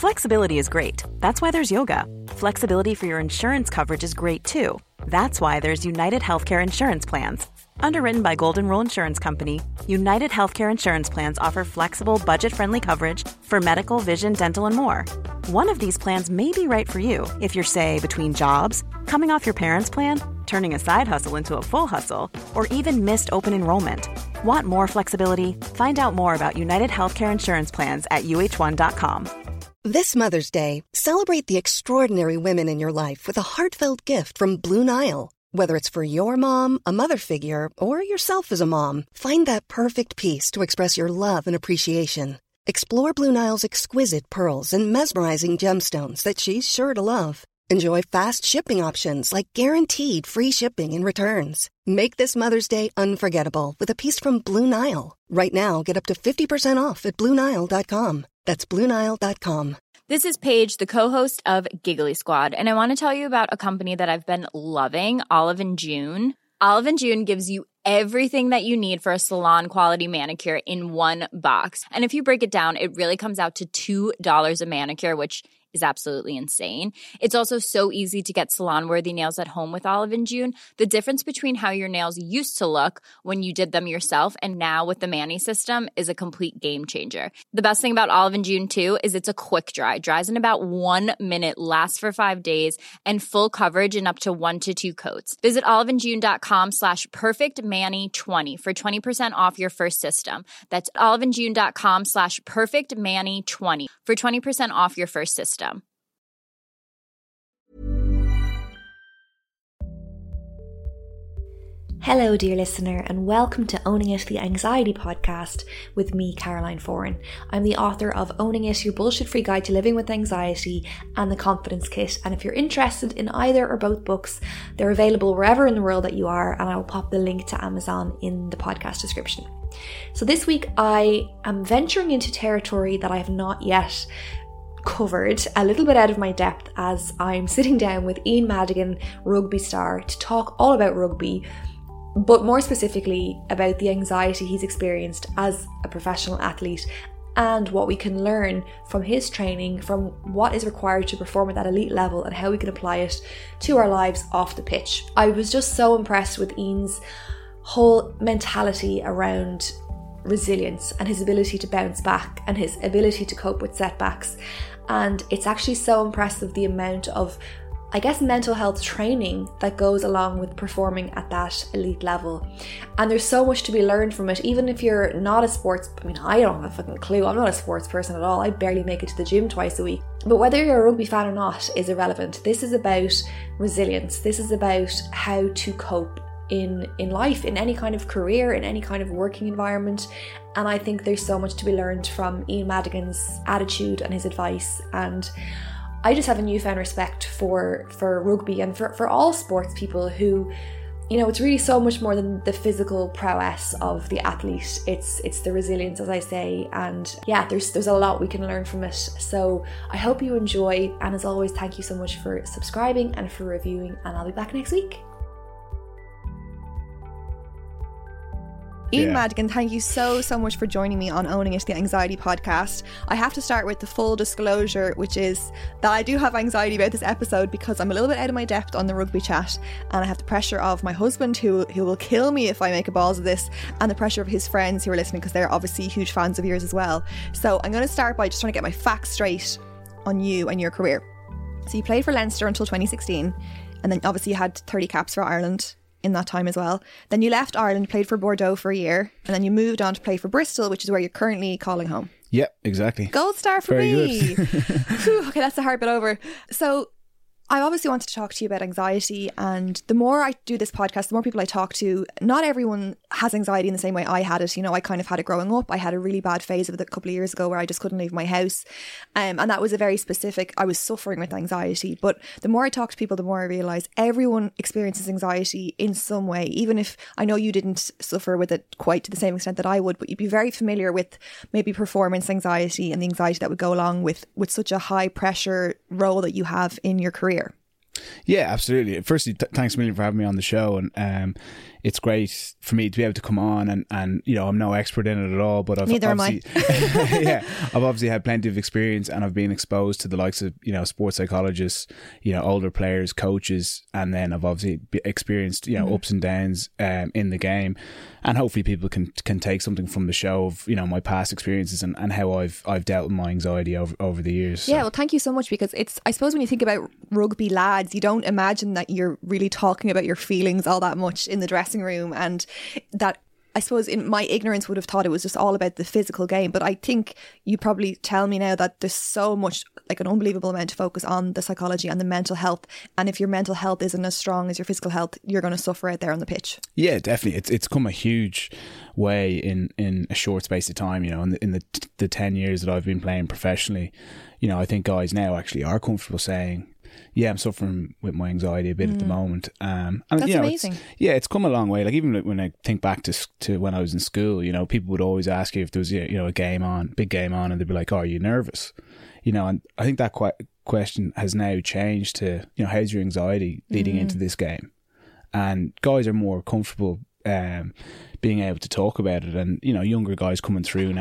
Flexibility is great. That's why there's yoga. Flexibility for your insurance coverage is great too. That's why there's United Healthcare Insurance Plans. Underwritten by Golden Rule Insurance Company, United Healthcare Insurance Plans offer flexible, budget-friendly coverage for medical, vision, dental, and more. One of these plans may be right for you if you're, say, between jobs, coming off your parents' plan, turning a side hustle into a full hustle, or even missed open enrollment. Want more flexibility? Find out more about United Healthcare Insurance Plans at uh1.com. This Mother's Day, celebrate the extraordinary women in your life with a heartfelt gift from Blue Nile. Whether it's for your mom, a mother figure, or yourself as a mom, find that perfect piece to express your love and appreciation. Explore Blue Nile's exquisite pearls and mesmerizing gemstones that she's sure to love. Enjoy fast shipping options like guaranteed free shipping and returns. Make this Mother's Day unforgettable with a piece from Blue Nile. Right now, get up to 50% off at BlueNile.com. That's BlueNile.com. This is Paige, the co-host of Giggly Squad, and I want to tell you about a company that I've been loving, Olive & June. Olive & June gives you everything that you need for a salon-quality manicure in one box. And if you break it down, it really comes out to $2 a manicure, which is absolutely insane. It's also so easy to get salon-worthy nails at home with Olive & June. The difference between how your nails used to look when you did them yourself and now with the Mani system is a complete game changer. The best thing about Olive & June, too, is it's a quick dry. Dries in about 1 minute, lasts for 5 days, and full coverage in up to 1 to 2 coats. Visit oliveandjune.com/perfectmani20 for 20% off your first system. That's oliveandjune.com/perfectmani20 for 20% off your first system. Hello, dear listener, and welcome to Owning It, the Anxiety Podcast with me, Caroline Foran. I'm the author of Owning It, Your Bullshit-Free Guide to Living with Anxiety and The Confidence Kit. And if you're interested in either or both books, they're available wherever in the world that you are, and I will pop the link to Amazon in the podcast description. So this week, I am venturing into territory that I have not yet covered, a little bit out of my depth, as I'm sitting down with Ian Madigan, rugby star, to talk all about rugby, but more specifically about the anxiety he's experienced as a professional athlete and what we can learn from his training, from what is required to perform at that elite level and how we can apply it to our lives off the pitch. I was just so impressed with Ian's whole mentality around resilience and his ability to bounce back and his ability to cope with setbacks. And it's actually so impressive the amount of, I guess, mental health training that goes along with performing at that elite level. And there's so much to be learned from it, even if you're not a sports, I don't have a fucking clue, I'm not a sports person at all, I barely make it to the gym twice a week. But whether you're a rugby fan or not is irrelevant. This is about resilience, this is about how to cope in life, in any kind of career, in any kind of working environment. And I think there's so much to be learned from Ian Madigan's attitude and his advice. And I just have a newfound respect for rugby and for all sports people who, you know, it's really so much more than the physical prowess of the athlete. It's the resilience, as I say, and yeah, there's a lot we can learn from it. So I hope you enjoy, and as always, thank you so much for subscribing and for reviewing, and I'll be back next week. Ian Madigan, thank you so much for joining me on Owning It, the Anxiety Podcast. I have to start with the full disclosure, which is that I do have anxiety about this episode because I'm a little bit out of my depth on the rugby chat, and I have the pressure of my husband who will kill me if I make a balls of this, and the pressure of his friends who are listening because they're obviously huge fans of yours as well. So I'm going to start by just trying to get my facts straight on you and your career. So you played for Leinster until 2016, and then obviously you had 30 caps for Ireland in that time as well. Then you left Ireland, played for Bordeaux for a year, and then you moved on to play for Bristol, which is where you're currently calling home. Yep, exactly. Gold star for Very me. good. Whew, okay, that's a hard bit over. So I obviously wanted to talk to you about anxiety, and the more I do this podcast, the more people I talk to, not everyone has anxiety in the same way I had it. You know, I kind of had it growing up. I had a really bad phase of it a couple of years ago where I just couldn't leave my house. And that was a very specific, I was suffering with anxiety. But the more I talk to people, the more I realise everyone experiences anxiety in some way, even if I know you didn't suffer with it quite to the same extent that I would, but you'd be very familiar with maybe performance anxiety and the anxiety that would go along with such a high pressure role that you have in your career. Yeah, absolutely. Firstly, thanks a million for having me on the show. And it's great for me to be able to come on and you know, I'm no expert in it at all, but Neither am I. yeah, I've obviously had plenty of experience, and I've been exposed to the likes of, you know, sports psychologists, you know, older players, coaches, and then I've obviously experienced, you know, ups and downs in the game, and hopefully people can take something from the show of, you know, my past experiences and how I've dealt with my anxiety over the years. Yeah, well, thank you so much, because it's, I suppose when you think about rugby lads, you don't imagine that you're really talking about your feelings all that much in the dressing room, and that, I suppose in my ignorance, would have thought it was just all about the physical game. But I think you probably tell me now that there's so much, like an unbelievable amount of focus on the psychology and the mental health. And if your mental health isn't as strong as your physical health, you're going to suffer out there on the pitch. Yeah, definitely. It's come a huge way in a short space of time. You know, in the 10 years that I've been playing professionally, you know, I think guys now actually are comfortable saying, yeah, I'm suffering with my anxiety a bit at the moment. And that's, you know, amazing. It's come a long way. Like, even when I think back to when I was in school, you know, people would always ask you if there was, you know, a big game on, and they'd be like, "Oh, are you nervous?" You know, and I think that question has now changed to, you know, how's your anxiety leading into this game? And guys are more comfortable being able to talk about it. And, you know, younger guys coming through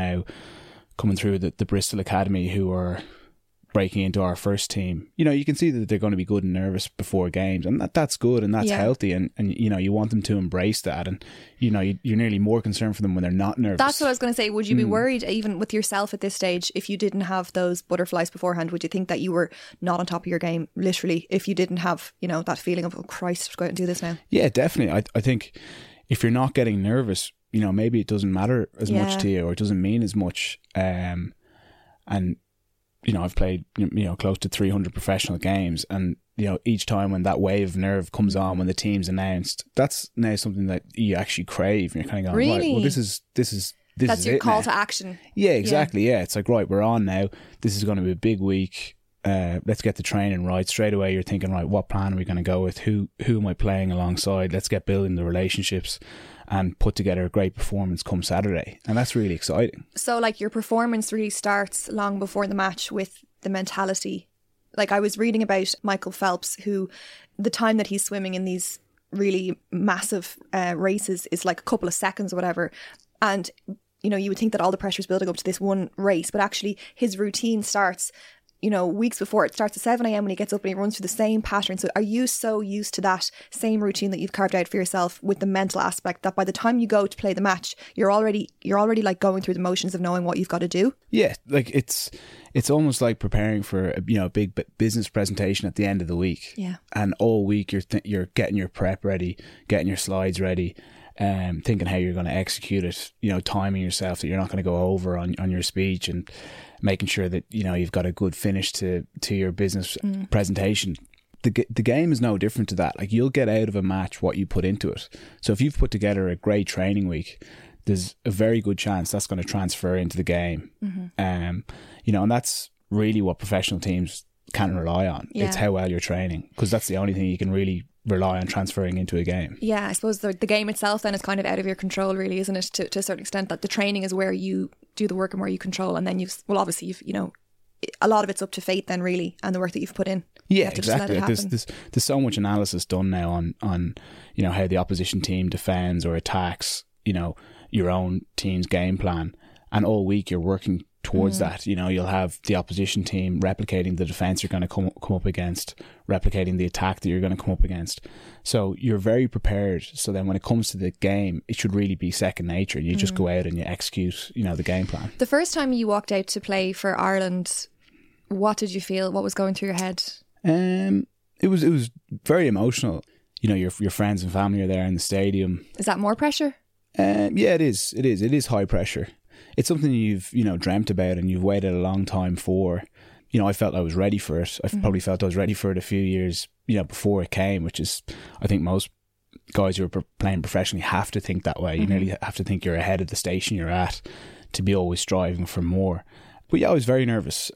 the Bristol Academy who are breaking into our first team, you know, you can see that they're going to be good and nervous before games, and that's good, and that's healthy, and you know, you want them to embrace that, and you know, you're nearly more concerned for them when they're not nervous. That's what I was going to say. Would you be worried, even with yourself at this stage, if you didn't have those butterflies beforehand? Would you think that you were not on top of your game, literally, if you didn't have, you know, that feeling of, oh Christ, go out and do this now? Yeah, definitely. I think if you're not getting nervous, you know, maybe it doesn't matter as much to you, or it doesn't mean as much, and you know, I've played, you know, close to 300 professional games, and you know, each time when that wave of nerve comes on when the team's announced, that's now something that you actually crave, and you're kind of going, right, well, this is that's your call now. to action. Yeah, exactly. Yeah, it's like, right, we're on now. This is going to be a big week. Let's get the training right. Straight away, you're thinking, right, what plan are we going to go with? Who am I playing alongside? Let's get building the relationships and put together a great performance come Saturday. And that's really exciting. So, like, your performance really starts long before the match with the mentality. Like, I was reading about Michael Phelps, who the time that he's swimming in these really massive races is like a couple of seconds or whatever. And, you know, you would think that all the pressure is building up to this one race, but actually his routine starts, you know, weeks before. It starts at 7 a.m. when he gets up and he runs through the same pattern. So are you so used to that same routine that you've carved out for yourself with the mental aspect that by the time you go to play the match, you're already like going through the motions of knowing what you've got to do? Yeah, like it's almost like preparing for a, you know, a big business presentation at the end of the week. Yeah. And all week you're getting your prep ready, getting your slides ready, thinking how you're going to execute it, you know, timing yourself that you're not going to go over on your speech, and making sure that, you know, you've got a good finish to your business presentation. The game is no different to that. Like, you'll get out of a match what you put into it. So if you've put together a great training week, there's a very good chance that's going to transfer into the game. You know, and that's really what professional teams can rely on. Yeah. It's how well you're training, because that's the only thing you can really rely on transferring into a game. Yeah, I suppose the game itself then is kind of out of your control, really, isn't it? To a certain extent, that the training is where you do the work and where you control, and then you've you know, a lot of it's up to fate then, really, and the work that you've put in. Yeah, exactly. There's so much analysis done now on you know, how the opposition team defends or attacks, you know, your own team's game plan, and all week you're working towards that. You know, you'll have the opposition team replicating the defence you're going to come up against, replicating the attack that you're going to come up against. So you're very prepared. So then when it comes to the game, it should really be second nature. You just go out and you execute, you know, the game plan. The first time you walked out to play for Ireland, what did you feel? What was going through your head? It was very emotional. You know, your friends and family are there in the stadium. Is that more pressure? Yeah, it is. It is high pressure. It's something you've, you know, dreamt about and you've waited a long time for. You know, I felt I was ready for it. I probably felt I was ready for it a few years, you know, before it came, which is, I think most guys who are playing professionally have to think that way. You nearly have to think you're ahead of the station you're at to be always striving for more. But yeah, I was very nervous.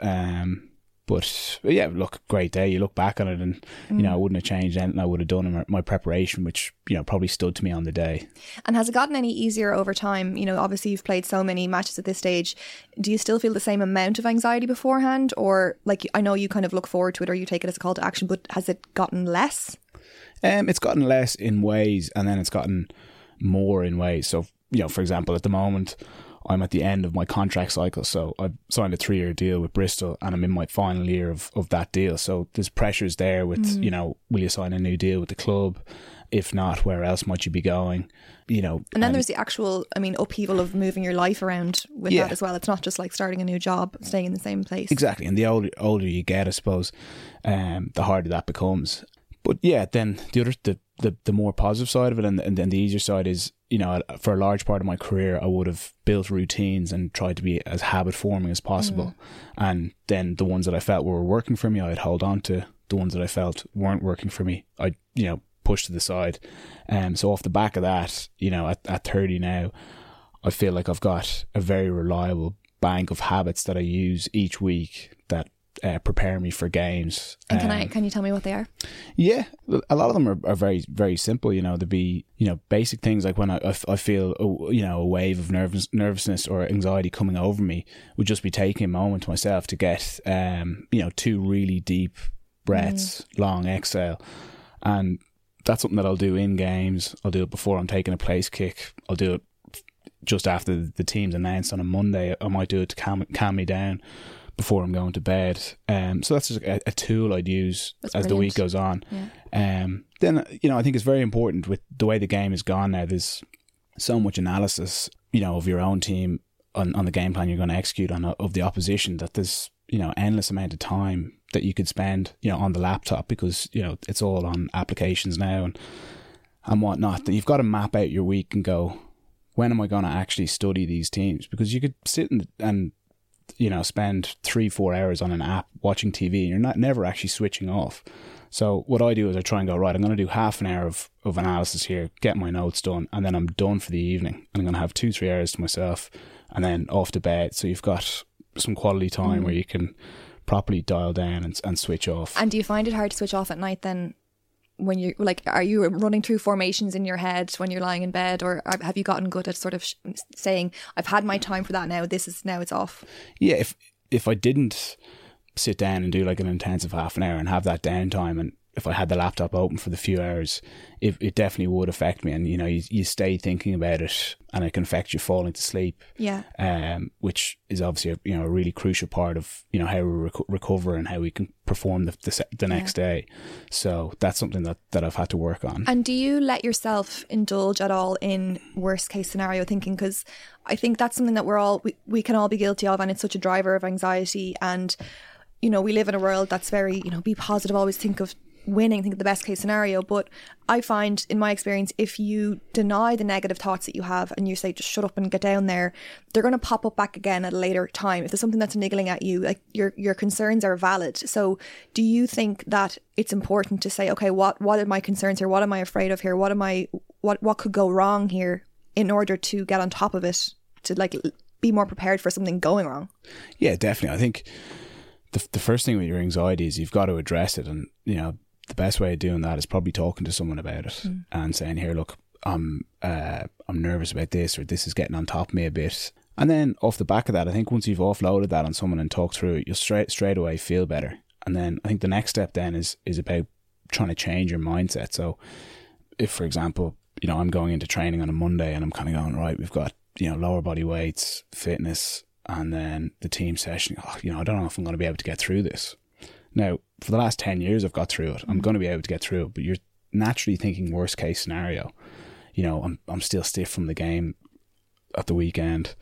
But yeah, look, great day. You look back on it and, you know, I wouldn't have changed anything I would have done in my preparation, which, you know, probably stood to me on the day. And has it gotten any easier over time? You know, obviously you've played so many matches at this stage. Do you still feel the same amount of anxiety beforehand? Or, like, I know you kind of look forward to it or you take it as a call to action, but has it gotten less? It's gotten less in ways, and then it's gotten more in ways. So, for example, at the moment, I'm at the end of my contract cycle. So I've signed a 3-year deal with Bristol and I'm in my final year of that deal. So there's pressures there with, will you sign a new deal with the club? If not, where else might you be going? And then there's the actual, upheaval of moving your life around with that as well. It's not just like starting a new job, staying in the same place. Exactly. And the older you get, I suppose, the harder that becomes. But yeah, then the more positive side of it and then the easier side is, for a large part of my career, I would have built routines and tried to be as habit forming as possible. And then the ones that I felt were working for me, I'd hold on to. The ones that I felt weren't working for me, I'd, push to the side. So off the back of that, at 30 now, I feel like I've got a very reliable bank of habits that I use each week that prepare me for games. And can you tell me what they are? Yeah, a lot of them are very, very simple. There'd be basic things like when I feel a wave of nervousness or anxiety coming over me, would just be taking a moment to myself to get 2 really deep breaths, long exhale, and that's something that I'll do in games. I'll do it before I'm taking a place kick. I'll do it just after the team's announced on a Monday. I might do it to calm me down before I'm going to bed. So that's just a tool I'd use as the week goes on. Yeah. Then, I think it's very important with the way the game is gone now. There's so much analysis, of your own team on the game plan you're going to execute of the opposition, that there's, endless amount of time that you could spend, on the laptop, because, it's all on applications now and whatnot. That you've got to map out your week and go, when am I going to actually study these teams? Because you could sit and spend 3-4 hours on an app watching TV and you're never actually switching off. So what I do is I try and go, right, I'm going to do half an hour of analysis here, get my notes done, and then I'm done for the evening. And I'm going to have 2-3 hours to myself and then off to bed. So you've got some quality time where you can properly dial down and switch off. And do you find it hard to switch off at night then? When you're are you running through formations in your head when you're lying in bed, or have you gotten good at sort of saying, I've had my time for that now, now it's off? Yeah, if I didn't sit down and do like an intensive half an hour and have that downtime, and if I had the laptop open for the few hours, it definitely would affect me. And you stay thinking about it, and it can affect you falling to sleep. Yeah. Which is obviously a really crucial part of how we recover and how we can perform the next day. So that's something that I've had to work on. And do you let yourself indulge at all in worst case scenario thinking? Because I think that's something that we can all be guilty of, and it's such a driver of anxiety. And we live in a world that's very be positive, always think of winning, think of the best case scenario. But I find, in my experience, if you deny the negative thoughts that you have and you say just shut up and get down there, they're going to pop up back again at a later time. If there's something that's niggling at you, like your concerns are valid. So do you think that it's important to say, okay, what are my concerns here? What am I afraid of here? What could go wrong here, in order to get on top of it, to be more prepared for something going wrong? Yeah, definitely. I think the first thing with your anxiety is you've got to address it, and the best way of doing that is probably talking to someone about it and saying, here, look, I'm nervous about this, or this is getting on top of me a bit. And then off the back of that, I think once you've offloaded that on someone and talked through it, you'll straight away feel better. And then I think the next step then is about trying to change your mindset. So if, for example, I'm going into training on a Monday and I'm kind of going, right, we've got, lower body weights, fitness, and then the team session, I don't know if I'm going to be able to get through this. Now, for the last 10 years, I've got through it. I'm going to be able to get through it, but you're naturally thinking worst case scenario. I'm still stiff from the game at the weekend.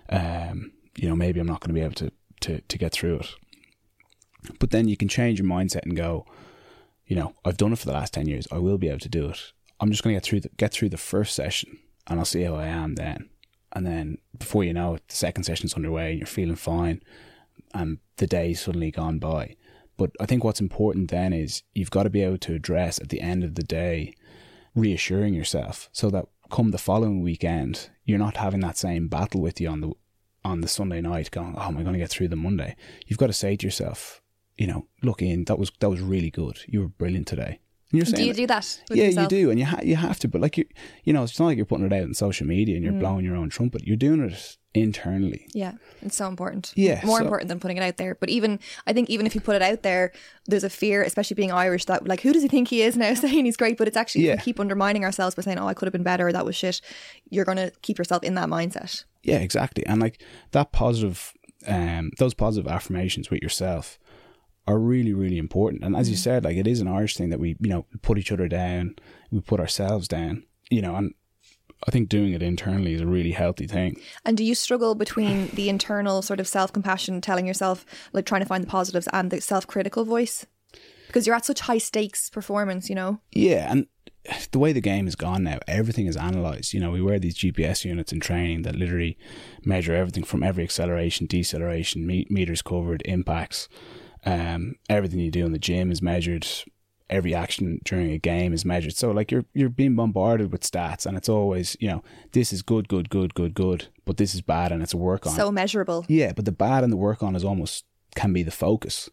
Maybe I'm not going to be able to get through it. But then you can change your mindset and go, I've done it for the last 10 years. I will be able to do it. I'm just going to get through the first session, and I'll see how I am then. And then before you know it, the second session's underway and you're feeling fine, and the day's suddenly gone by. But I think what's important then is you've got to be able to address at the end of the day, reassuring yourself, so that come the following weekend, you're not having that same battle with you on the Sunday night going, oh, am I going to get through the Monday? You've got to say to yourself, look, Ian, that was really good. You were brilliant today. And you're saying, do you do that with yeah, yourself? you do, and you have to. But like you know, it's not like you're putting it out on social media and you're blowing your own trumpet. You're doing it internally. Yeah, it's so important. Yeah, more important than putting it out there. But I think even if you put it out there, there's a fear, especially being Irish, that like, who does he think he is now saying he's great? But it's actually, if we keep undermining ourselves by saying, oh, I could have been better, or that was shit, you're going to keep yourself in that mindset. Yeah, exactly. And like that positive, those positive affirmations with yourself are really, really important. And as you said, like, it is an Irish thing that we, you know, put each other down, we put ourselves down, you know, and I think doing it internally is a really healthy thing. And do you struggle between the internal sort of self-compassion, telling yourself, like trying to find the positives, and the self-critical voice? Because you're at such high stakes performance, you know? Yeah, and the way the game has gone now, everything is analysed. You know, we wear these GPS units in training that literally measure everything from every acceleration, deceleration, meters covered, impacts. Everything you do in the gym is measured. Every action during a game is measured. So like you're being bombarded with stats, and it's always, you know, this is good, but this is bad and it's a work on. So measurable. Yeah, but the bad and the work on is almost can be the focus.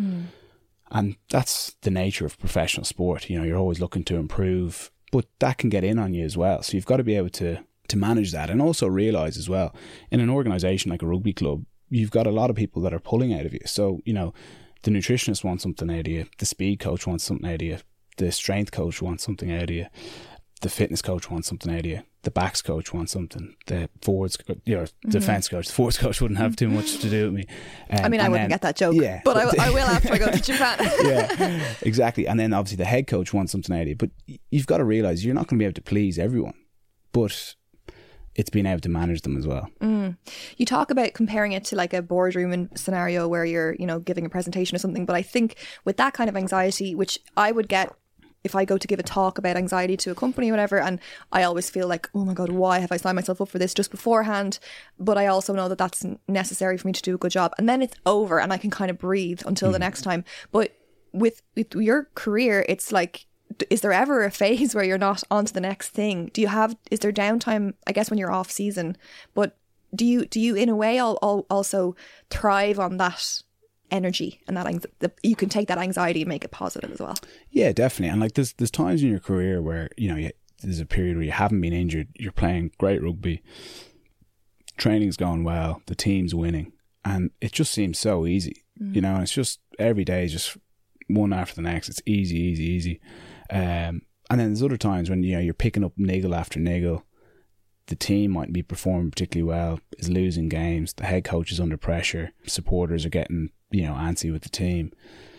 And that's the nature of professional sport. You know, you're always looking to improve, but that can get in on you as well. So you've got to be able to manage that, and also realise as well, in an organisation like a rugby club, you've got a lot of people that are pulling out of you. So, you know, the nutritionist wants something out of you, the speed coach wants something out of you, the strength coach wants something out of you, the fitness coach wants something out of you, the backs coach wants something, the forwards, you know, defence coach, the forwards coach wouldn't have too much to do with me. I mean, I wouldn't get that joke, but I will after I go to Japan. Yeah, exactly. And then obviously the head coach wants something out of you, but you've got to realise you're not going to be able to please everyone, but it's being able to manage them as well. You talk about comparing it to like a boardroom scenario where you're, you know, giving a presentation or something. But I think with that kind of anxiety, which I would get if I go to give a talk about anxiety to a company or whatever, and I always feel like, oh my God, why have I signed myself up for this just beforehand? But I also know that that's necessary for me to do a good job. And then it's over and I can kind of breathe until the next time. But with your career, it's like, is there ever a phase where you're not on to the next thing? Is there downtime, I guess, when you're off season? But do you in a way also thrive on that energy and that you can take that anxiety and make it positive as well? Yeah, definitely. And like there's times in your career where, you know, there's a period where you haven't been injured, you're playing great rugby, training's going well, the team's winning, and it just seems so easy, you know, and it's just every day is just one after the next. It's easy. And then there's other times when, you know, you're picking up niggle after niggle. The team mightn't be performing particularly well, is losing games, the head coach is under pressure, supporters are getting, you know, antsy with the team.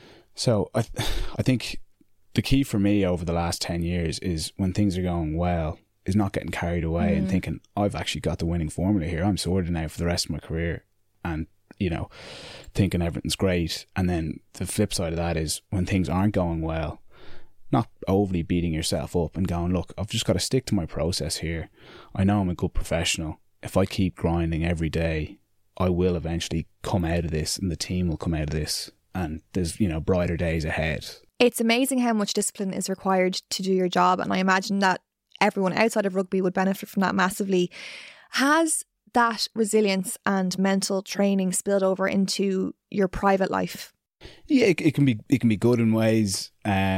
So I think the key for me over the last 10 years is when things are going well, is not getting carried away and thinking, I've actually got the winning formula here, I'm sorted now for the rest of my career, and, you know, thinking everything's great. And then the flip side of that is when things aren't going well, not overly beating yourself up and going, look, I've just got to stick to my process here. I know I'm a good professional. If I keep grinding every day, I will eventually come out of this and the team will come out of this, and there's, you know, brighter days ahead. It's amazing how much discipline is required to do your job, and I imagine that everyone outside of rugby would benefit from that massively. Has that resilience and mental training spilled over into your private life? Yeah, it can be good in ways.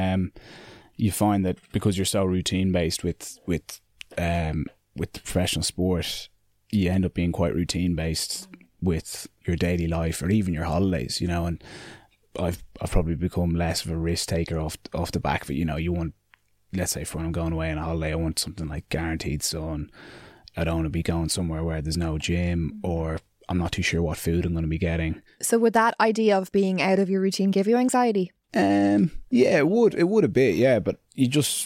You find that because you're so routine based with the professional sport, you end up being quite routine based with your daily life or even your holidays, you know. And I've probably become less of a risk taker off the back of it. You know, you want, let's say for when I'm going away on a holiday, I want something like guaranteed sun. I don't want to be going somewhere where there's no gym, or I'm not too sure what food I'm going to be getting. So would that idea of being out of your routine give you anxiety? Yeah, it would a bit, yeah, but you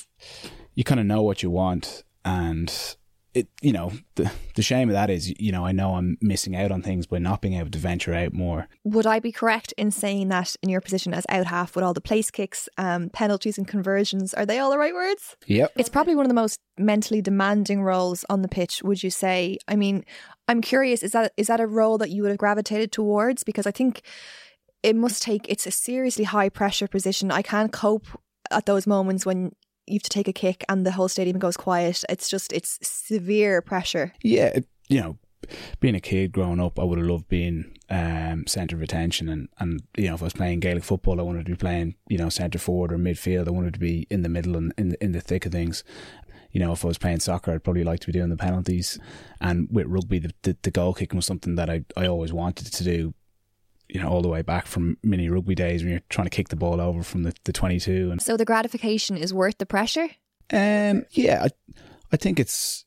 kind of know what you want, and it, you know, the shame of that is, you know, I know I'm missing out on things by not being able to venture out more. Would I be correct in saying that in your position as out half with all the place kicks, penalties and conversions, are they all the right words? Yep. It's probably one of the most mentally demanding roles on the pitch, would you say? I mean, I'm curious, is that a role that you would have gravitated towards? Because I think it's a seriously high pressure position. I can't cope at those moments when you have to take a kick and the whole stadium goes quiet. It's severe pressure. Yeah, you know, being a kid growing up, I would have loved being centre of attention, and you know, if I was playing Gaelic football, I wanted to be playing, you know, centre forward or midfield. I wanted to be in the middle and in the thick of things. You know, if I was playing soccer, I'd probably like to be doing the penalties. And with rugby, the goal kicking was something that I always wanted to do, you know, all the way back from mini rugby days when you're trying to kick the ball over from the 22. And so the gratification is worth the pressure? Yeah, I think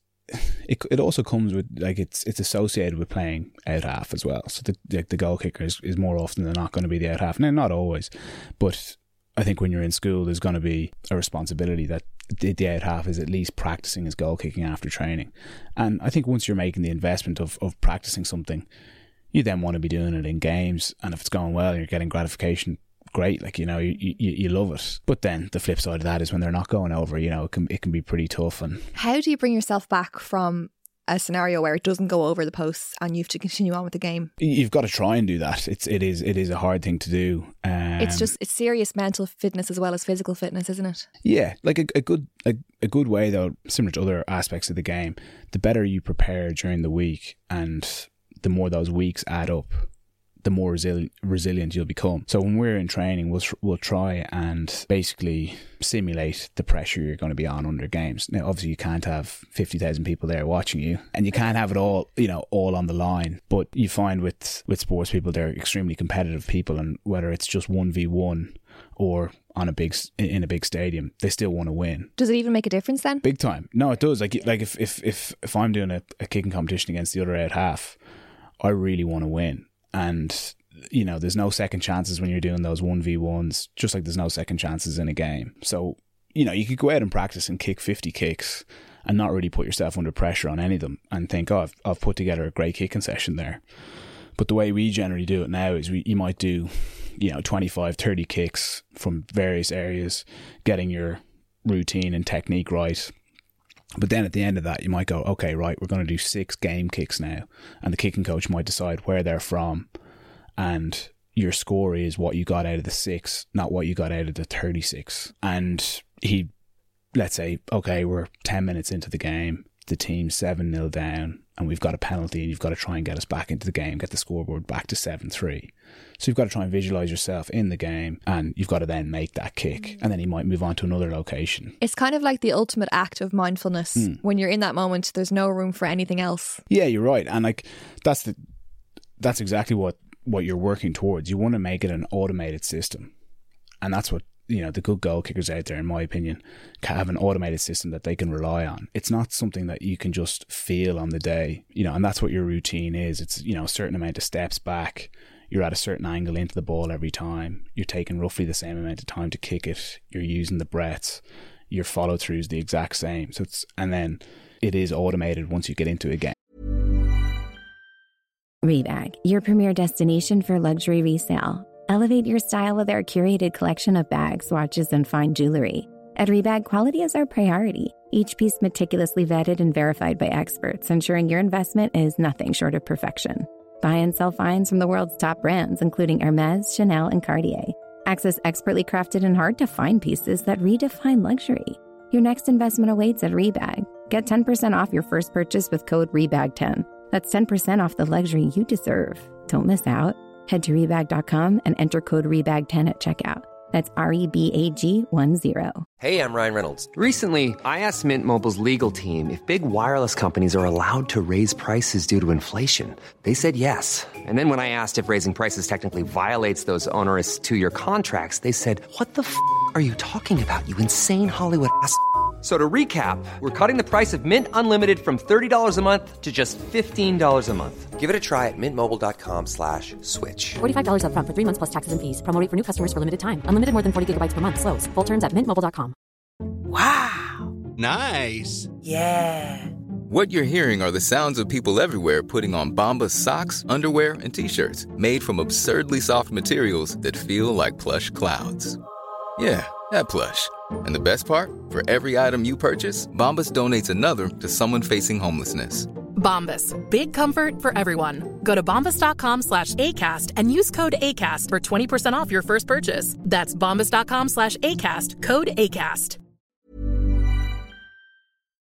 it also comes with, like, it's associated with playing out half as well. So the goal kicker is more often than not going to be the out half. Now, not always, but I think when you're in school, there's going to be a responsibility that the out half is at least practicing his goal kicking after training. And I think once you're making the investment of practicing something, you then want to be doing it in games. And if it's going well and you're getting gratification, great, like, you know, you love it. But then the flip side of that is when they're not going over, you know, it can be pretty tough. And how do you bring yourself back from a scenario where it doesn't go over the posts and you have to continue on with the game? You've got to try and do that. It is a hard thing to do. It's serious mental fitness as well as physical fitness, isn't it? Yeah, like a good way, though, similar to other aspects of the game, the better you prepare during the week and the more those weeks add up, the more resilient you'll become. So when we're in training, we'll try and basically simulate the pressure you're going to be on under games. Now, obviously, you can't have 50,000 people there watching you, and you can't have it all, you know, all on the line. But you find with sports people, they're extremely competitive people, and whether it's just 1v1 or in a big stadium, they still want to win. Does it even make a difference then? Big time. No, it does. Like if I'm doing a kicking competition against the other out half, I really want to win. And, you know, there's no second chances when you're doing those 1v1s, just like there's no second chances in a game. So, you know, you could go out and practice and kick 50 kicks and not really put yourself under pressure on any of them and think, oh, I've put together a great kicking session there. But the way we generally do it now is you might do, you know, 25, 30 kicks from various areas, getting your routine and technique right. But then at the end of that, you might go, okay, right, we're going to do 6 game kicks now. And the kicking coach might decide where they're from. And your score is what you got out of the 6, not what you got out of the 36. And let's say, okay, we're 10 minutes into the game, the team's 7-0 down, and we've got a penalty, and you've got to try and get us back into the game, get the scoreboard back to 7-3. So you've got to try and visualise yourself in the game, and you've got to then make that kick, and then you might move on to another location. It's kind of like the ultimate act of mindfulness. When you're in that moment, there's no room for anything else. Yeah, you're right. And like that's exactly what you're working towards. You want to make it an automated system. And that's what, you know, the good goal kickers out there, in my opinion, can have an automated system that they can rely on. It's not something that you can just feel on the day, you know, and that's what your routine is. It's, you know, a certain amount of steps back. You're at a certain angle into the ball every time. You're taking roughly the same amount of time to kick it. You're using the breaths. Your follow through is the exact same. And then it is automated once you get into a game. Rebag, your premier destination for luxury resale. Elevate your style with our curated collection of bags, watches, and fine jewelry. At Rebag, quality is our priority. Each piece meticulously vetted and verified by experts, ensuring your investment is nothing short of perfection. Buy and sell finds from the world's top brands, including Hermès, Chanel, and Cartier. Access expertly crafted and hard-to-find pieces that redefine luxury. Your next investment awaits at Rebag. Get 10% off your first purchase with code REBAG10. That's 10% off the luxury you deserve. Don't miss out. Head to Rebag.com and enter code REBAG10 at checkout. That's REBAG10. Hey, I'm Ryan Reynolds. Recently, I asked Mint Mobile's legal team if big wireless companies are allowed to raise prices due to inflation. They said yes. And then when I asked if raising prices technically violates those onerous 2-year contracts, they said, what the f*** are you talking about, you insane Hollywood ass f- So to recap, we're cutting the price of Mint Unlimited from $30 a month to just $15 a month. Give it a try at mintmobile.com/switch. $45 up front for 3 months plus taxes and fees. Promo rate for new customers for limited time. Unlimited more than 40 gigabytes per month. Slows full terms at mintmobile.com. Wow. Nice. Yeah. What you're hearing are the sounds of people everywhere putting on Bombas socks, underwear, and T-shirts made from absurdly soft materials that feel like plush clouds. Yeah, that plush. And the best part? For every item you purchase, Bombas donates another to someone facing homelessness. Bombas. Big comfort for everyone. Go to bombas.com/ACAST and use code ACAST for 20% off your first purchase. That's bombas.com/ACAST. Code ACAST.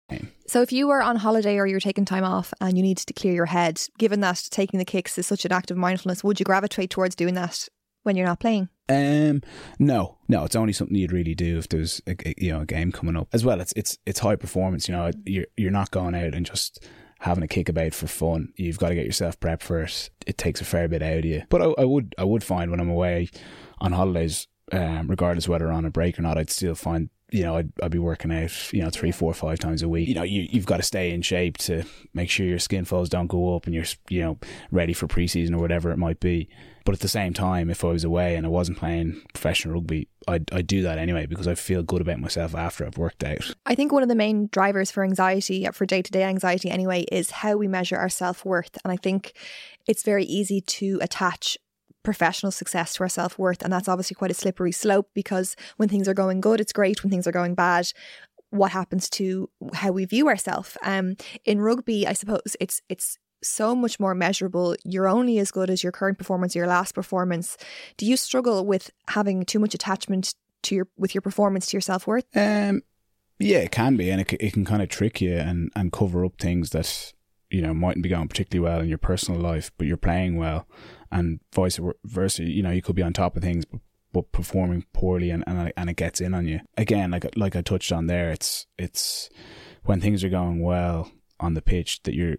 So if you were on holiday or you were taking time off and you needed to clear your head, given that taking the kicks is such an act of mindfulness, would you gravitate towards doing that when you're not playing? No, it's only something you'd really do if there's a game coming up. As well, it's high performance. You're not going out and just having a kick about for fun. You've got to get yourself prepped for it. It takes a fair bit out of you. But I would find when I'm away on holidays, regardless whether on a break or not, I'd still find, I'd be working out, 3, 4, 5 times a week. You've got to stay in shape to make sure your skin folds don't go up and you're, ready for pre-season or whatever it might be. But at the same time, if I was away and I wasn't playing professional rugby, I'd do that anyway because I feel good about myself after I've worked out. I think one of the main drivers for anxiety, for day-to-day anxiety anyway, is how we measure our self-worth. And I think it's very easy to attach professional success to our self-worth, and that's obviously quite a slippery slope because when things are going good, it's great. When things are going bad, what happens to how we view ourselves? In rugby, I suppose it's so much more measurable. You're only as good as your current performance, your last performance. Do you struggle with having too much attachment to your performance to your self-worth? Yeah, it can be, and it can kind of trick you and cover up things that mightn't be going particularly well in your personal life, but you're playing well, and vice versa. You could be on top of things but performing poorly, and it gets in on you. Again, like I touched on there, it's when things are going well on the pitch that your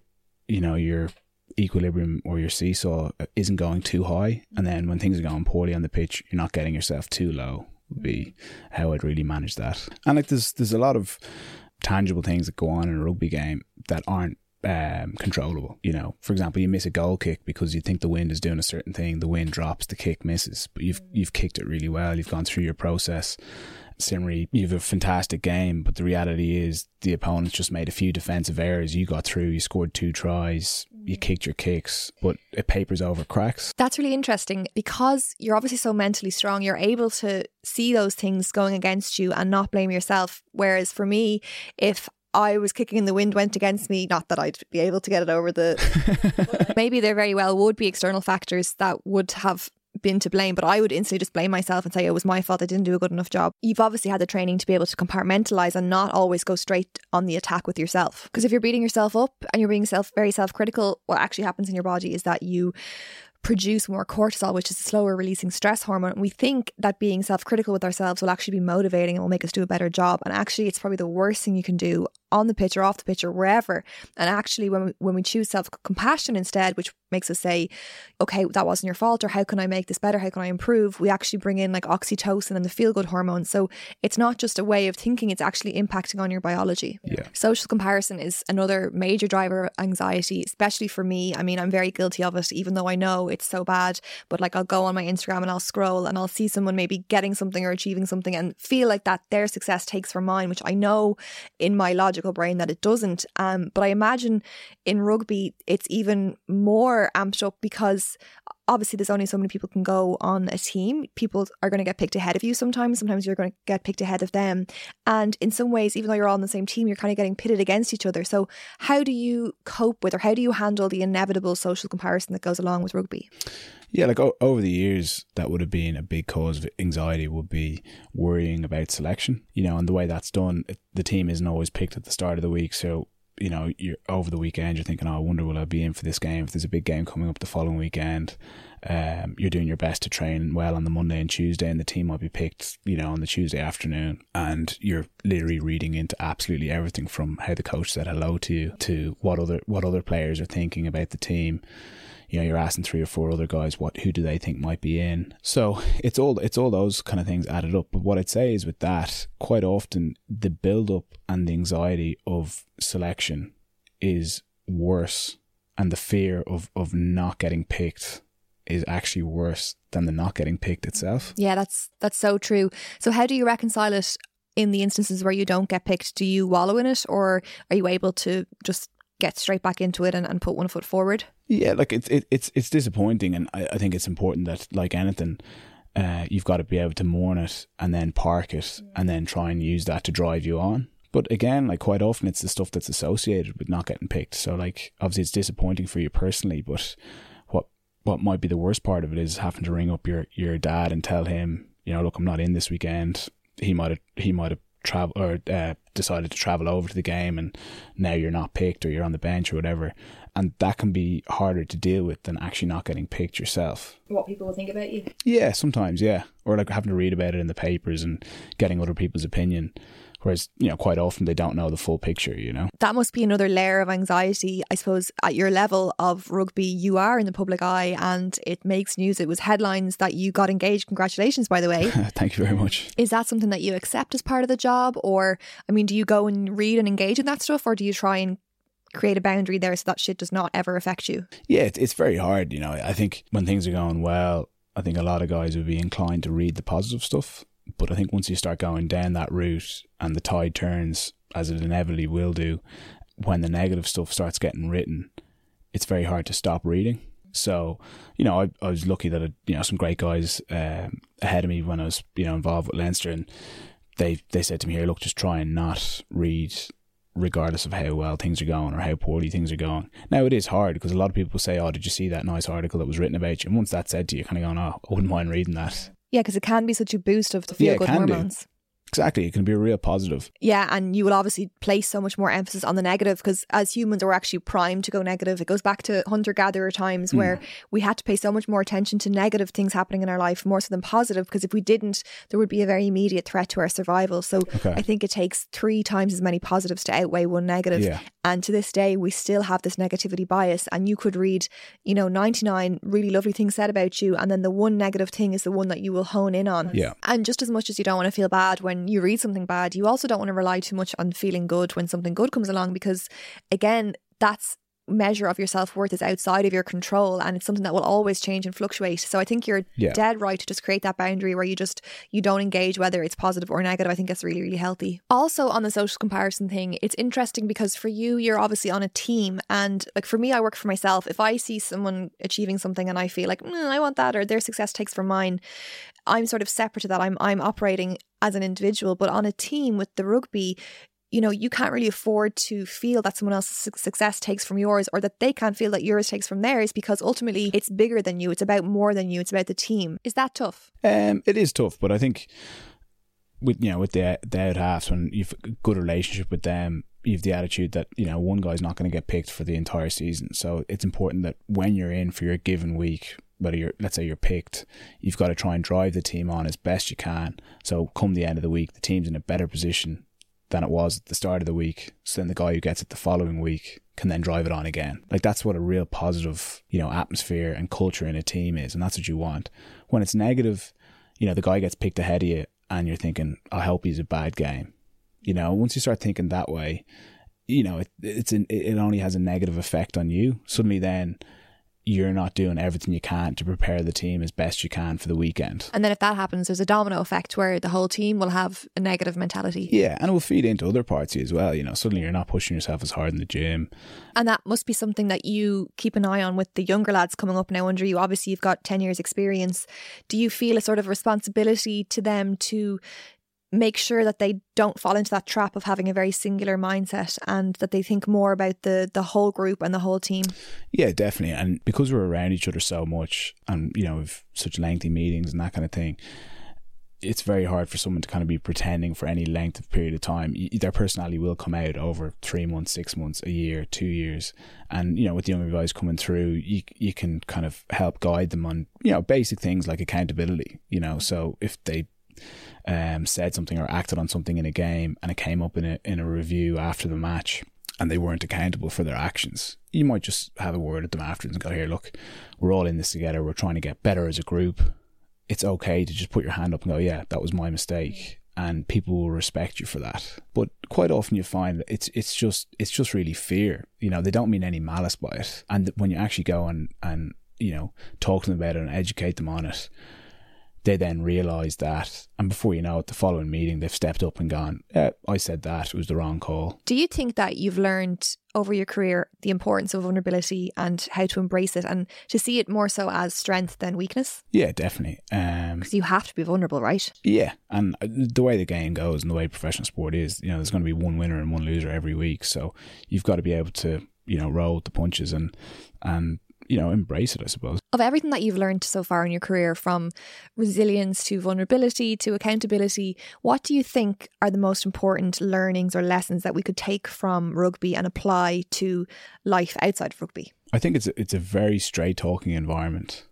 equilibrium or your seesaw isn't going too high, and then when things are going poorly on the pitch, you're not getting yourself too low. Would be how I'd really manage that. And there's a lot of tangible things that go on in a rugby game that aren't controllable. For example, you miss a goal kick because you think the wind is doing a certain thing, the wind drops, the kick misses, but you've kicked it really well, you've gone through your process. Simri, you have a fantastic game, but the reality is the opponents just made a few defensive errors. You got through, you scored 2 tries, you kicked your kicks, but it papers over cracks. That's really interesting because you're obviously so mentally strong. You're able to see those things going against you and not blame yourself. Whereas for me, if I was kicking and the wind went against me, not that I'd be able to get it over maybe there very well would be external factors that would have been to blame, but I would instantly just blame myself and say it was my fault, I didn't do a good enough job. You've obviously had the training to be able to compartmentalise and not always go straight on the attack with yourself. Because if you're beating yourself up and you're being very self-critical, what actually happens in your body is that you produce more cortisol, which is a slower releasing stress hormone. And we think that being self-critical with ourselves will actually be motivating and will make us do a better job. And actually, it's probably the worst thing you can do on the pitch or off the pitch or wherever. And actually, when we choose self-compassion instead, which makes us say, okay, that wasn't your fault, or how can I make this better? How can I improve? We actually bring in like oxytocin and the feel-good hormone. So it's not just a way of thinking, it's actually impacting on your biology. Yeah. Social comparison is another major driver of anxiety, especially for me. I mean, I'm very guilty of it, even though I know it's so bad. But like, I'll go on my Instagram and I'll scroll and I'll see someone maybe getting something or achieving something and feel like that their success takes from mine, which I know in my logical brain that it doesn't. But I imagine in rugby, it's even more amped up because obviously there's only so many people can go on a team. People are going to get picked ahead of you sometimes you're going to get picked ahead of them, and in some ways, even though you're all on the same team, you're kind of getting pitted against each other. So how do you cope with, or how do you handle the inevitable social comparison that goes along with rugby? Yeah, like over the years, that would have been a big cause of anxiety, would be worrying about selection, and the way that's done, the team isn't always picked at the start of the week. So you're over the weekend, you're thinking, I wonder, will I be in for this game? If there's a big game coming up the following weekend, you're doing your best to train well on the Monday and Tuesday, and the team might be picked, on the Tuesday afternoon, and you're literally reading into absolutely everything from how the coach said hello to you to what other players are thinking about the team. You're asking 3 or 4 other guys who do they think might be in. So it's all those kind of things added up. But what I'd say is with that, quite often the build up and the anxiety of selection is worse, and the fear of not getting picked is actually worse than the not getting picked itself. Yeah, that's so true. So how do you reconcile it in the instances where you don't get picked? Do you wallow in it, or are you able to just get straight back into it and put one foot forward? Yeah, like it's disappointing, and I think it's important that, like anything, you've got to be able to mourn it and then park it and then try and use that to drive you on. But again, like quite often it's the stuff that's associated with not getting picked. So like obviously it's disappointing for you personally, but what might be the worst part of it is having to ring up your dad and tell him, look, I'm not in this weekend. He might have decided to travel over to the game and now you're not picked or you're on the bench or whatever. And that can be harder to deal with than actually not getting picked yourself. What people will think about you? Yeah, sometimes, yeah. Or like having to read about it in the papers and getting other people's opinion. Whereas, quite often they don't know the full picture, That must be another layer of anxiety. I suppose at your level of rugby, you are in the public eye and it makes news. It was headlines that you got engaged. Congratulations, by the way. Thank you very much. Is that something that you accept as part of the job? Or, do you go and read and engage in that stuff? Or do you try and create a boundary there so that shit does not ever affect you? Yeah, it's very hard. I think when things are going well, I think a lot of guys would be inclined to read the positive stuff. But I think once you start going down that route and the tide turns, as it inevitably will do, when the negative stuff starts getting written, it's very hard to stop reading. So, I was lucky that, some great guys ahead of me when I was, involved with Leinster, and they said to me, here, look, just try and not read regardless of how well things are going or how poorly things are going. Now, it is hard because a lot of people say, oh, did you see that nice article that was written about you? And once that's said to you, you're kind of going, oh, I wouldn't mind reading that. Yeah, because it can be such a boost of the feel-good hormones. Exactly, it can be a real positive. Yeah, and you will obviously place so much more emphasis on the negative because as humans we're actually primed to go negative. It goes back to hunter-gatherer times where we had to pay so much more attention to negative things happening in our life more so than positive, because if we didn't, there would be a very immediate threat to our survival. So I think it takes 3 times as many positives to outweigh one negative. Yeah. And to this day, we still have this negativity bias, and you could read, 99 really lovely things said about you, and then the one negative thing is the one that you will hone in on. Yeah. And just as much as you don't want to feel bad when you read something bad, you also don't want to rely too much on feeling good when something good comes along, because again, that's measure of your self-worth is outside of your control, and it's something that will always change and fluctuate. So I think you're dead right to just create that boundary where you don't engage whether it's positive or negative. I think that's really, really healthy. Also on the social comparison thing, it's interesting because for you, you're obviously on a team, and like for me, I work for myself. If I see someone achieving something and I feel like I want that, or their success takes from mine, I'm sort of separate to that. I'm operating as an individual. But on a team with the rugby, you can't really afford to feel that someone else's success takes from yours, or that they can't feel that yours takes from theirs, because ultimately it's bigger than you. It's about more than you. It's about the team. Is that tough? It is tough, but I think with the out halves, when you've a good relationship with them, you've the attitude that one guy's not going to get picked for the entire season. So it's important that when you're in for your given week, whether let's say you're picked, you've got to try and drive the team on as best you can. So come the end of the week, the team's in a better position than it was at the start of the week. So then the guy who gets it the following week can then drive it on again. Like that's what a real positive, atmosphere and culture in a team is. And that's what you want. When it's negative, the guy gets picked ahead of you and you're thinking, I hope he's a bad game. Once you start thinking that way, it only has a negative effect on you. Suddenly then you're not doing everything you can to prepare the team as best you can for the weekend. And then if that happens, there's a domino effect where the whole team will have a negative mentality. Yeah, and it will feed into other parts of you as well. Suddenly you're not pushing yourself as hard in the gym. And that must be something that you keep an eye on with the younger lads coming up now under you. Obviously, you've got 10 years experience. Do you feel a sort of responsibility to them to make sure that they don't fall into that trap of having a very singular mindset, and that they think more about the whole group and the whole team? Yeah, definitely. And because we're around each other so much, and we've such lengthy meetings and that kind of thing, it's very hard for someone to kind of be pretending for any length of period of time. Their personality will come out over 3 months, 6 months, a year, 2 years. And with the younger guys coming through, you can kind of help guide them on basic things like accountability. So if they said something or acted on something in a game and it came up in a review after the match and they weren't accountable for their actions, you might just have a word with them afterwards and go, here, look, we're all in this together, we're trying to get better as a group. It's okay to just put your hand up and go, yeah, that was my mistake, and people will respect you for that. But quite often you find that it's just really fear. They don't mean any malice by it, and when you actually go and talk to them about it and educate them on it, they then realise that, and before you know it, the following meeting they've stepped up and gone, I said that, it was the wrong call. Do you think that you've learned over your career the importance of vulnerability and how to embrace it, and to see it more so as strength than weakness? Yeah, definitely. Because you have to be vulnerable, right? Yeah, and the way the game goes and the way professional sport is, there's going to be one winner and one loser every week, so you've got to be able to roll with the punches and embrace it, I suppose. Of everything that you've learned so far in your career, from resilience to vulnerability to accountability, what do you think are the most important learnings or lessons that we could take from rugby and apply to life outside of rugby? I think it's a very straight talking environment.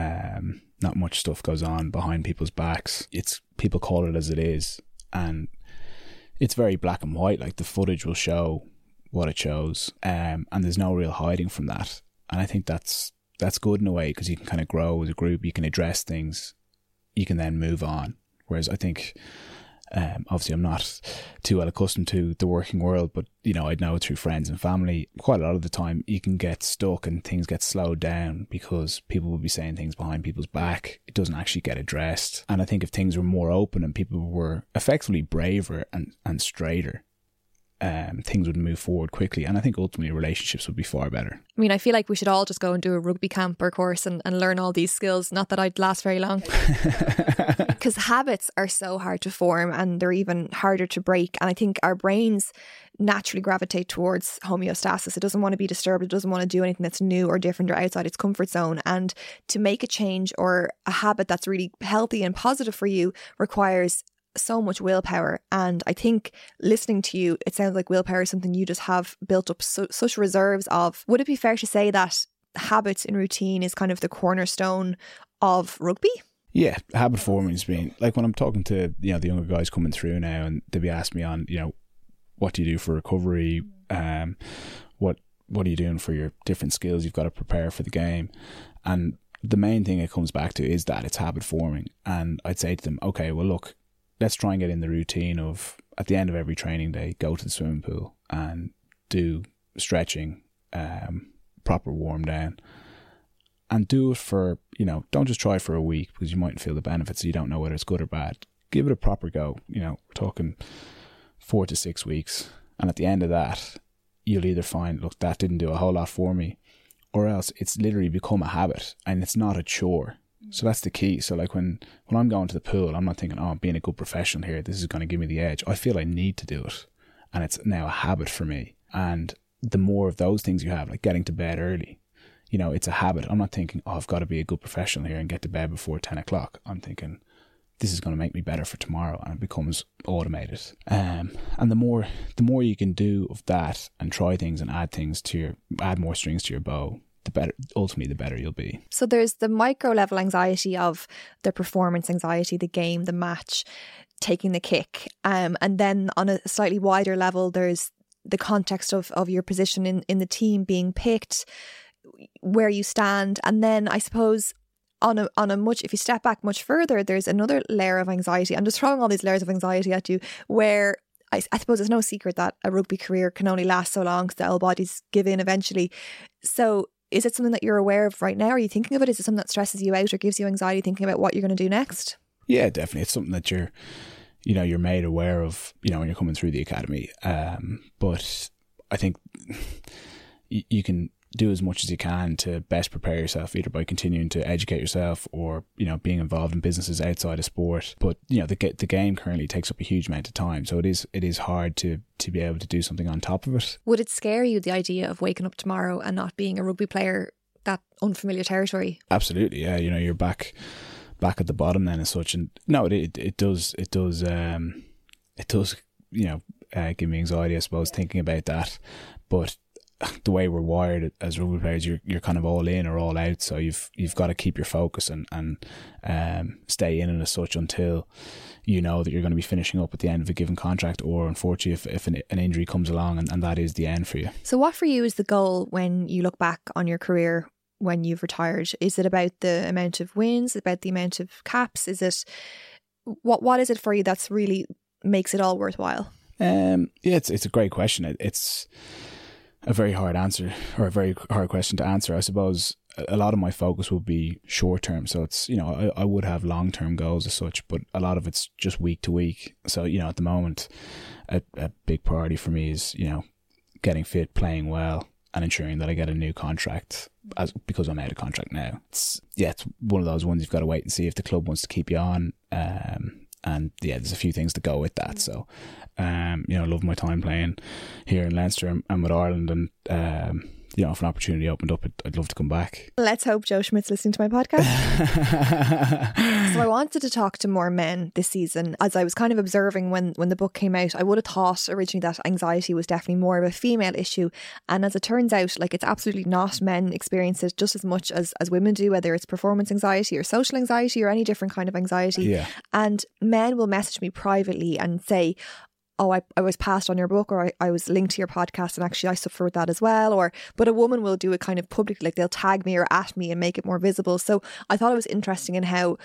Not much stuff goes on behind people's backs. It's people call it as it is, and it's very black and white. Like, the footage will show what it shows, and there's no real hiding from that. And I think that's good in a way, because you can kind of grow as a group, you can address things, you can then move on. Whereas I think, obviously I'm not too well accustomed to the working world, but I'd know through friends and family, quite a lot of the time you can get stuck and things get slowed down because people will be saying things behind people's back. It doesn't actually get addressed. And I think if things were more open and people were effectively braver and straighter, things would move forward quickly, and I think ultimately relationships would be far better. I mean, I feel like we should all just go and do a rugby camp or course and learn all these skills. Not that I'd last very long. Because habits are so hard to form, and they're even harder to break. And I think our brains naturally gravitate towards homeostasis. It doesn't want to be disturbed. It doesn't want to do anything that's new or different or outside its comfort zone. And to make a change or a habit that's really healthy and positive for you requires so much willpower. And I think listening to you, it sounds like willpower is something you just have built up such reserves of. Would it be fair to say that habits and routine is kind of the cornerstone of rugby? Yeah, habit forming has been, like, when I'm talking to the younger guys coming through now, and they'll be asking me on what do you do for recovery, what are you doing for your different skills you've got to prepare for the game, and the main thing it comes back to is that it's habit forming. And I'd say to them, okay, well look, let's try and get in the routine of, at the end of every training day, go to the swimming pool and do stretching, proper warm down, and do it for, don't just try for a week because you mightn't feel the benefits, so you don't know whether it's good or bad. Give it a proper go. We're talking 4 to 6 weeks, and at the end of that, you'll either find, look, that didn't do a whole lot for me, or else it's literally become a habit and it's not a chore. So that's the key. So like when I'm going to the pool, I'm not thinking, I'm being a good professional here, this is going to give me the edge. I feel I need to do it, and it's now a habit for me. And the more of those things you have, like getting to bed early, it's a habit. I'm not thinking, I've got to be a good professional here and get to bed before 10 o'clock. I'm thinking, this is going to make me better for tomorrow, and it becomes automated. And the more you can do of that and try things and add more strings to your bow, the better, ultimately the better you'll be. So there's the micro level anxiety of the performance anxiety, the game, the match, taking the kick. And then on a slightly wider level, there's the context of your position in the team being picked, where you stand. And then I suppose on a much, if you step back much further, there's another layer of anxiety. I'm just throwing all these layers of anxiety at you, where I suppose it's no secret that a rugby career can only last so long because the old bodies give in eventually. So is it something that you're aware of right now? Are you thinking of it? Is it something that stresses you out or gives you anxiety thinking about what you're going to do next? Yeah, definitely. It's something that you're made aware of, when you're coming through the academy. But I think you can do as much as you can to best prepare yourself, either by continuing to educate yourself or, being involved in businesses outside of sport. But, the game currently takes up a huge amount of time. So it is hard to be able to do something on top of it. Would it scare you, the idea of waking up tomorrow and not being a rugby player, that unfamiliar territory? Absolutely, yeah. You're back at the bottom then as such. And no, it does give me anxiety, I suppose, thinking about that. But the way we're wired as rugby players, you're kind of all in or all out, so you've got to keep your focus and stay in it as such until you know that you're going to be finishing up at the end of a given contract, or unfortunately if an injury comes along and that is the end for you. So what for you is the goal when you look back on your career when you've retired? Is it about the amount of wins, about the amount of caps? Is it what is it for you that's really makes it all worthwhile? It's a great question. It's a very hard answer, or a very hard question to answer. I suppose a lot of my focus will be short term. So it's, I would have long term goals as such, but a lot of it's just week to week. So, at the moment, a big priority for me is, getting fit, playing well, and ensuring that I get a new contract because I'm out of contract now. It's one of those ones you've got to wait and see if the club wants to keep you on. And there's a few things to go with that. So, I love my time playing here in Leinster and with Ireland, and if an opportunity opened up, I'd love to come back. Let's hope Joe Schmidt's listening to my podcast. So I wanted to talk to more men this season. As I was kind of observing when the book came out, I would have thought originally that anxiety was definitely more of a female issue. And as it turns out, like, it's absolutely not. Men experience it just as much as women do, whether it's performance anxiety or social anxiety or any different kind of anxiety. Yeah. And men will message me privately and say, oh, I was passed on your book, or I was linked to your podcast and actually I suffer with that as well. But a woman will do it kind of publicly, like they'll tag me or at me and make it more visible. So I thought it was interesting in how,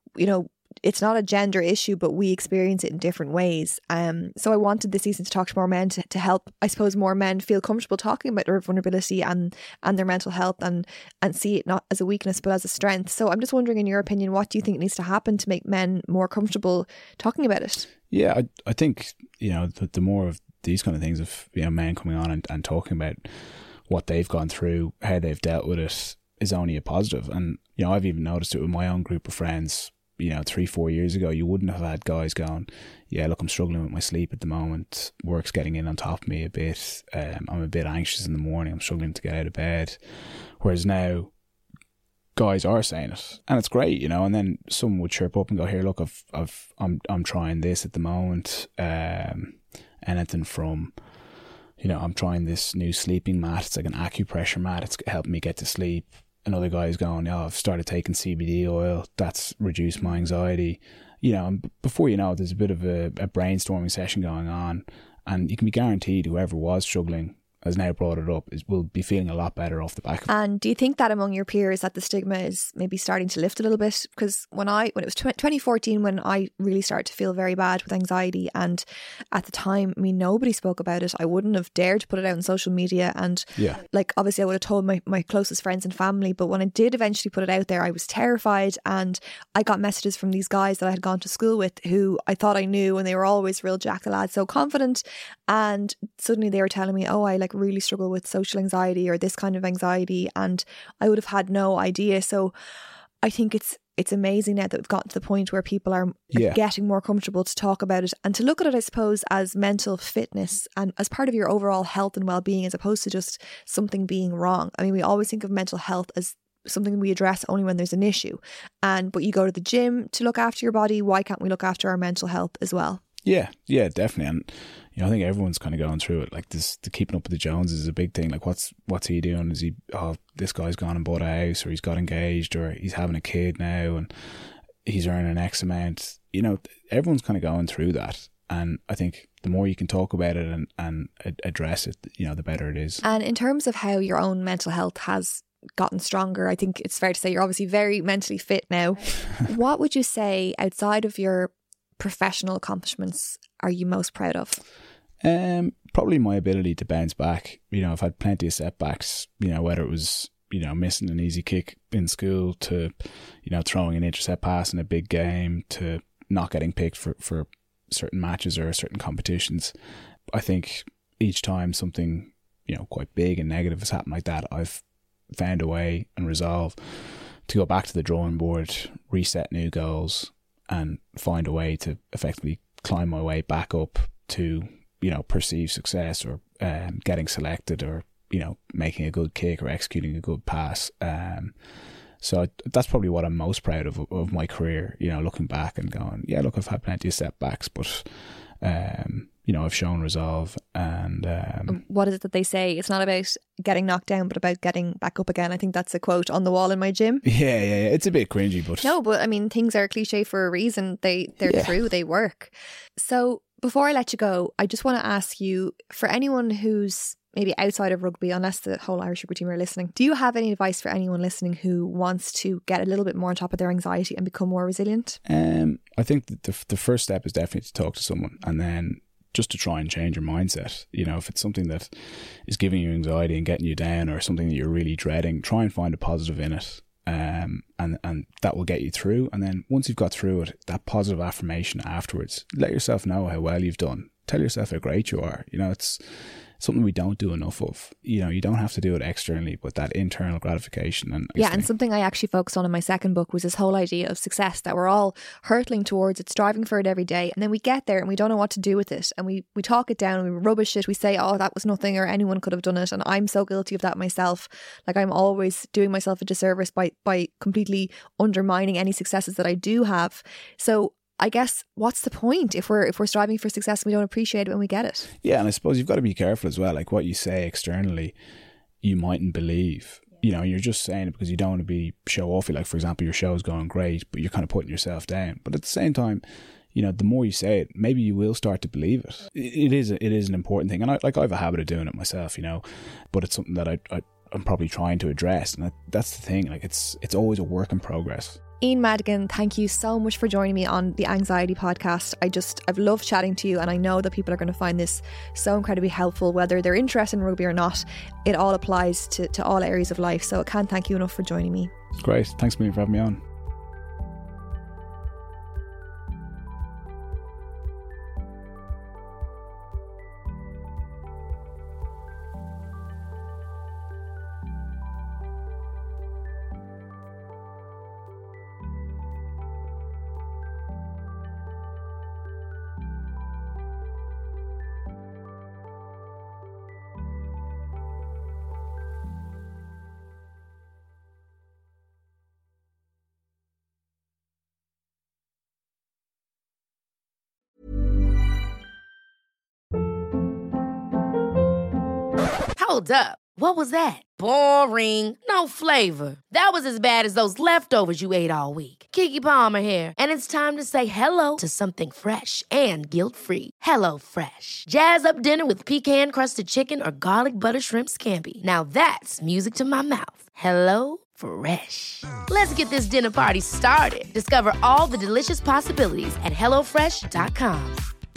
it's not a gender issue, but we experience it in different ways. So I wanted this season to talk to more men to help, I suppose, more men feel comfortable talking about their vulnerability and their mental health and see it not as a weakness but as a strength. So I'm just wondering, in your opinion, what do you think needs to happen to make men more comfortable talking about it? Yeah, I think, the more of these kind of things of, men coming on and talking about what they've gone through, how they've dealt with it, is only a positive. And, I've even noticed it with my own group of friends. 3-4 years ago, you wouldn't have had guys going, yeah, look, I'm struggling with my sleep at the moment. Work's getting in on top of me a bit. I'm a bit anxious in the morning. I'm struggling to get out of bed. Whereas now, guys are saying it, and it's great, and then someone would chirp up and go, here, look, I'm trying this at the moment. Anything from, I'm trying this new sleeping mat. It's like an acupressure mat. It's helping me get to sleep. Another guy's going, I've started taking CBD oil. That's reduced my anxiety. And before you know it, there's a bit of a brainstorming session going on, and you can be guaranteed whoever was struggling has now brought it up will be feeling a lot better off the back of it. And do you think that among your peers that the stigma is maybe starting to lift a little bit? Because when it was 2014 when I really started to feel very bad with anxiety, and at the time, nobody spoke about it. I wouldn't have dared to put it out on social media, and obviously I would have told my closest friends and family, but when I did eventually put it out there, I was terrified, and I got messages from these guys that I had gone to school with who I thought I knew, and they were always real Jack the Lad, so confident, and suddenly they were telling me, oh, I really struggle with social anxiety or this kind of anxiety, and I would have had no idea. So I think it's amazing now that we've gotten to the point where people are getting more comfortable to talk about it and to look at it, I suppose, as mental fitness and as part of your overall health and well-being, as opposed to just something being wrong. We always think of mental health as something we address only when there's an issue, but you go to the gym to look after your body. Why can't we look after our mental health as well? Yeah, definitely. And I think everyone's kind of going through it. Like the keeping up with the Joneses is a big thing. Like what's he doing? Is he, this guy's gone and bought a house, or he's got engaged, or he's having a kid now and he's earning X amount. Everyone's kind of going through that. And I think the more you can talk about it and address it, the better it is. And in terms of how your own mental health has gotten stronger, I think it's fair to say you're obviously very mentally fit now. What would you say, outside of your professional accomplishments, are you most proud of? Probably my ability to bounce back. I've had plenty of setbacks, whether it was, missing an easy kick in school to, throwing an intercept pass in a big game to not getting picked for certain matches or certain competitions. I think each time something, quite big and negative has happened like that, I've found a way and resolve to go back to the drawing board, reset new goals, and find a way to effectively climb my way back up to, perceived success, or getting selected, or, making a good kick or executing a good pass. So that's probably what I'm most proud of my career, looking back and going, yeah, look, I've had plenty of setbacks, but, I've shown resolve. And what is it that they say? It's not about getting knocked down, but about getting back up again. I think that's a quote on the wall in my gym. Yeah. It's a bit cringy, but no, but things are cliche for a reason. They're true. They work. So before I let you go, I just want to ask you, for anyone who's maybe outside of rugby, unless the whole Irish rugby team are listening, do you have any advice for anyone listening who wants to get a little bit more on top of their anxiety and become more resilient? I think that the first step is definitely to talk to someone, and then just to try and change your mindset. If it's something that is giving you anxiety and getting you down, or something that you're really dreading, try and find a positive in it. And that will get you through. And then once you've got through it, that positive affirmation afterwards, let yourself know how well you've done. tell yourself how great you are. You know, it's something we don't do enough of. You know, you don't have to do it externally, but that internal gratification. And something I actually focused on in my second book was this whole idea of success, that we're all hurtling towards it, striving for it every day, and then we get there and we don't know what to do with it, and we talk it down, we rubbish it, we say, oh, that was nothing, or anyone could have done it. And I'm so guilty of that myself. Like, I'm always doing myself a disservice by completely undermining any successes that I do have. So I guess, what's the point if we're striving for success and we don't appreciate it when we get it? Yeah, and I suppose you've got to be careful as well. Like, what you say externally, you mightn't believe. You know, you're just saying it because you don't want to be show-offy. Like, for example, your show's going great, but you're kind of putting yourself down. But at the same time, you know, the more you say it, maybe you will start to believe it. It is an important thing. And I have a habit of doing it myself, you know, but it's something that I'm probably trying to address. And that's the thing. Like, it's always a work in progress. Ian Madigan, thank you so much for joining me on the Anxiety Podcast. I've loved chatting to you, and I know that people are going to find this so incredibly helpful, whether they're interested in rugby or not. It all applies to all areas of life. So I can't thank you enough for joining me. Great. Thanks a million for having me on. Hold up. What was that? Boring. No flavor. That was as bad as those leftovers you ate all week. Keke Palmer here. And it's time to say hello to something fresh and guilt-free. Hello Fresh. Jazz up dinner with pecan-crusted chicken or garlic butter shrimp scampi. Now that's music to my mouth. Hello Fresh. Let's get this dinner party started. Discover all the delicious possibilities at HelloFresh.com.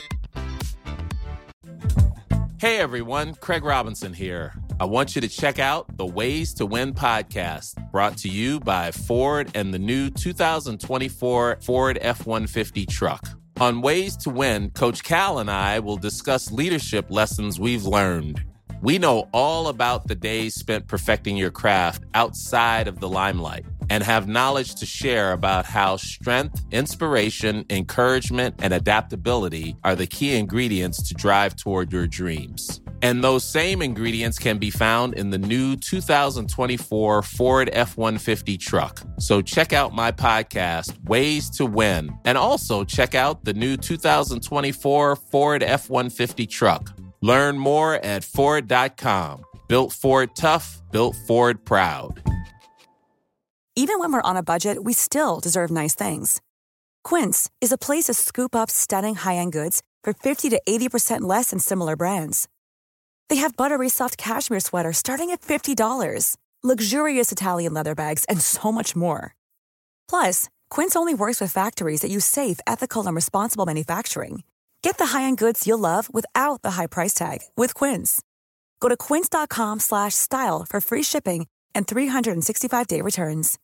Hey everyone, Craig Robinson here. I want you to check out the Ways to Win podcast, brought to you by Ford and the new 2024 Ford F-150 truck. On Ways to Win, Coach Cal and I will discuss leadership lessons we've learned. We know all about the days spent perfecting your craft outside of the limelight and have knowledge to share about how strength, inspiration, encouragement, and adaptability are the key ingredients to drive toward your dreams. And those same ingredients can be found in the new 2024 Ford F-150 truck. So check out my podcast, Ways to Win, and also check out the new 2024 Ford F-150 truck. Learn more at Ford.com. Built Ford tough, built Ford proud. Even when we're on a budget, we still deserve nice things. Quince is a place to scoop up stunning high-end goods for 50 to 80% less than similar brands. They have buttery soft cashmere sweaters starting at $50, luxurious Italian leather bags, and so much more. Plus, Quince only works with factories that use safe, ethical, and responsible manufacturing. Get the high-end goods you'll love without the high price tag with Quince. Go to quince.com/style for free shipping and 365-day returns.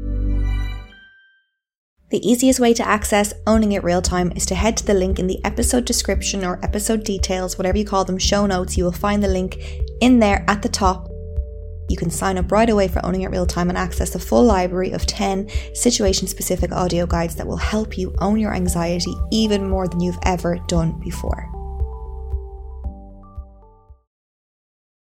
The easiest way to access Owning It Real Time is to head to the link in the episode description or episode details, whatever you call them, show notes. You will find the link in there at the top. You can sign up right away for Owning It Real Time and access a full library of 10 situation-specific audio guides that will help you own your anxiety even more than you've ever done before.